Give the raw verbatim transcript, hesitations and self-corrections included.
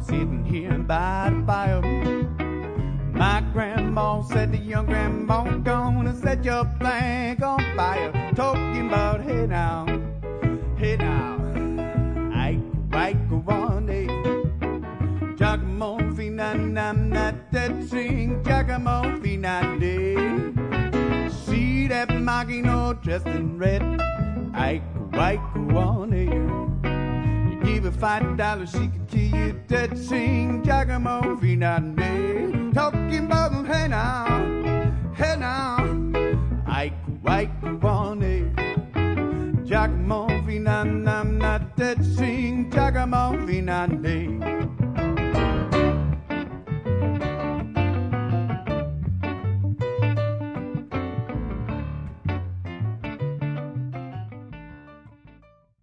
sitting here by the fire. My grandma said the young grandma gonna set your flag on fire. Talking about hey now, hey now, I I go on day. Giacomo fina nam not that sing Giacomo fina day. See that Magino dressed in red. I go I go on day. Give her five dollars, she can kill you dead. Sing Giacomo fina day. Talking about hey now, hey now, I go, I go on it. Giacomo fina, I'm not dead. Sing Giacomo fina day.